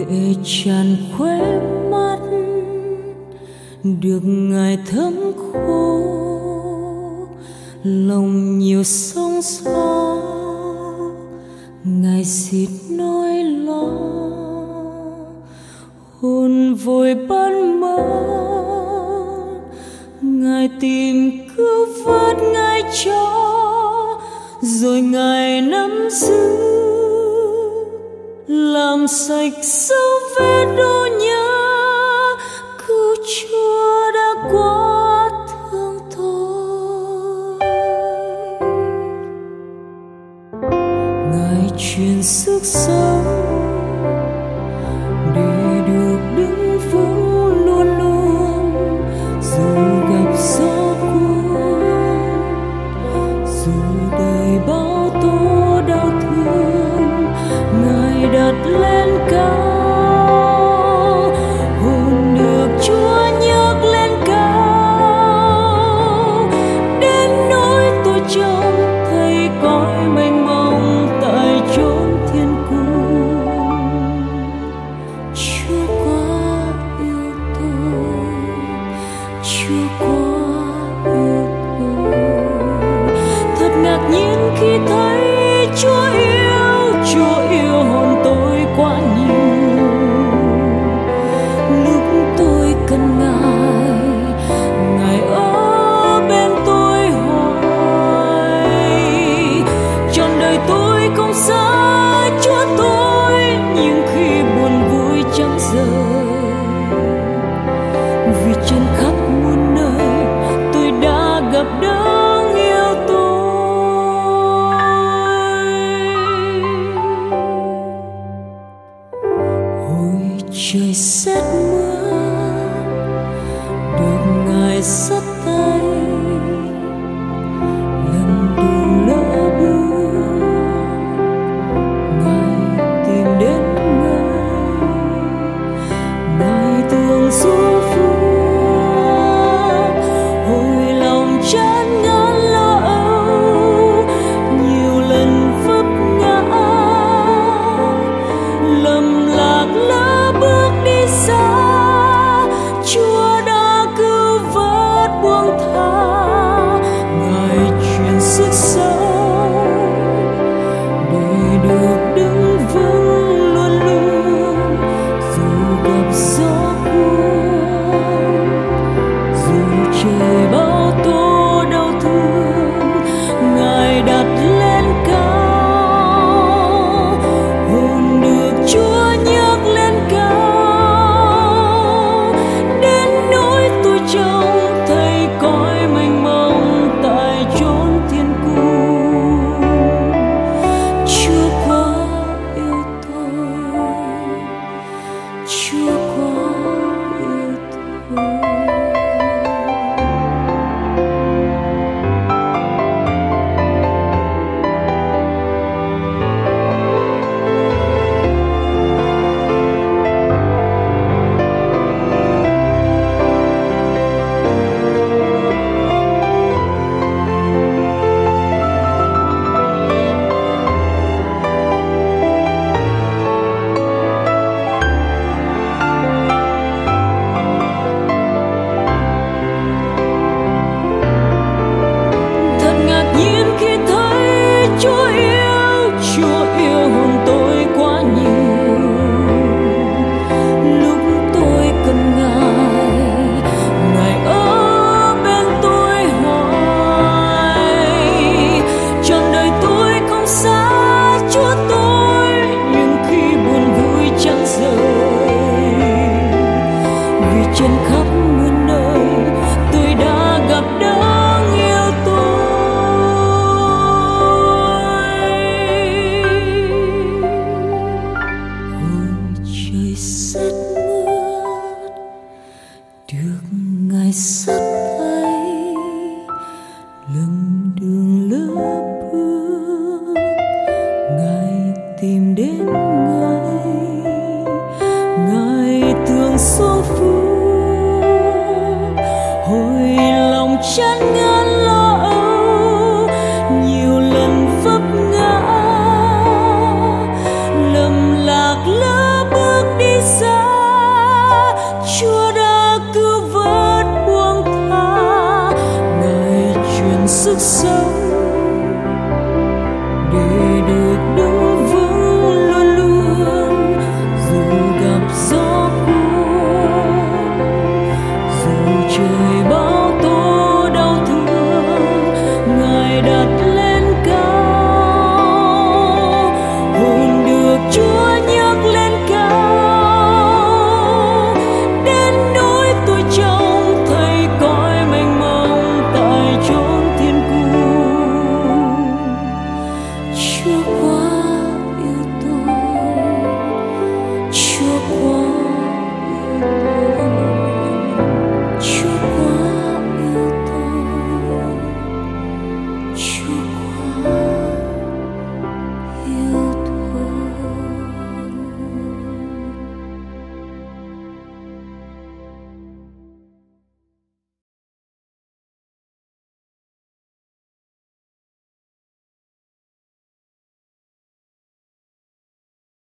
lệ tràn khóe mắt được Ngài thấm khô, lòng nhiều sóng gió Ngài xiết nỗi lo, hồn vội ban mơ Ngài tìm cứu vớt Ngài cho, rồi Ngài nắm giữ làm sạch dấu vết đau nhớ. Cứu Chúa đã quá thương tôi, Ngài truyền sức sống để được đứng vững luôn luôn, dù gặp gió cuốn, dù đời bão tố đau thương. Ngài đặt lên cao, hồn được Chúa nhấc lên cao, đến nỗi tôi trông thấy cõi mênh mông tại chốn thiên cung. Chúa quá yêu tôi, Chúa quá yêu tôi. Thật ngạc nhiên khi thấy Chúa yêu hồn tôi quá nhiều. Lúc tôi cần Ngài, Ngài ở bên tôi hoài. Trọn đời tôi không xa